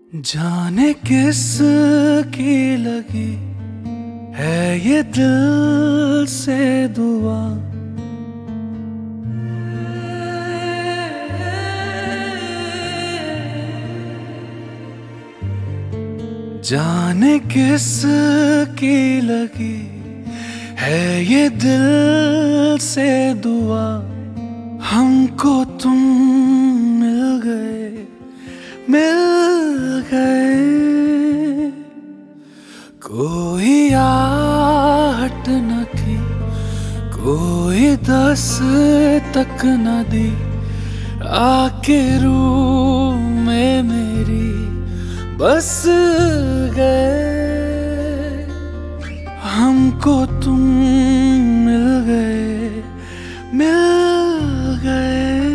जाने किस की लगी है ये दिल से दुआ। जाने किस की लगी है ये दिल से दुआ। हमको तुम मिल गए, मिल गए। कोई आहट न थी, कोई दस्तक न दी, आके रूह में मेरी बस गए। हमको तुम मिल गए, मिल गए।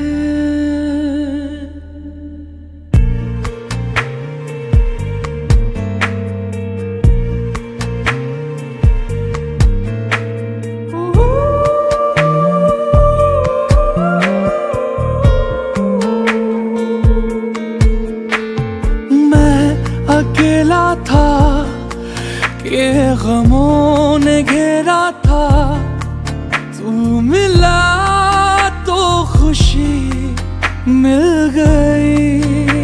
अकेला था कि गमों ने घेरा था, तू मिला तो खुशी मिल गई।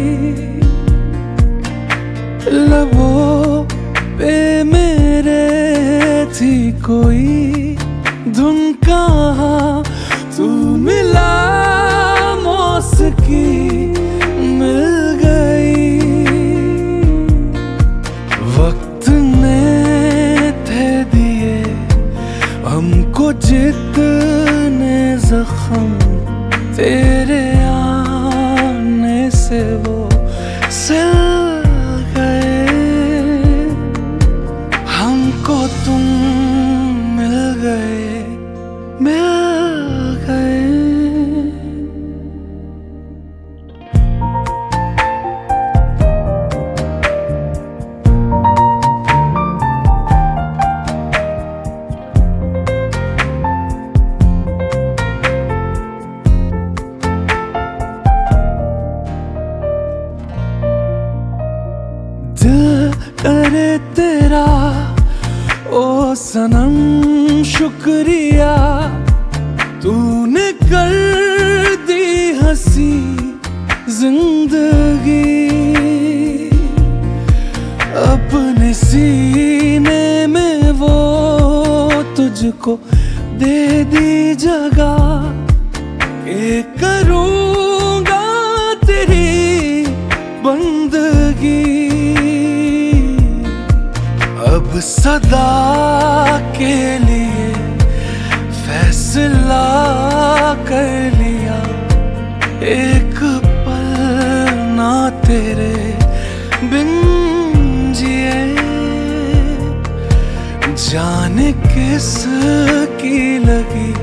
लबों पे मेरे थी कोई धुन कहाँ, तू मिला मौसिकी मिल गई। वक्त ने थे दिए हमको जितने जख्म, तेरे आने से वो सिल गए। हमको तुम मिल गए, मिल गए। दिल करे तेरा ओ सनम शुक्रिया, तूने कर दी हंसी जिंदगी। अपने सीने में वो तुझको दे दी जगह, के करूँगा तेरी बंदगी। अब सदा के लिए फैसला कर लिया, एक पल ना तेरे बिन जिए। जाने किस की लगी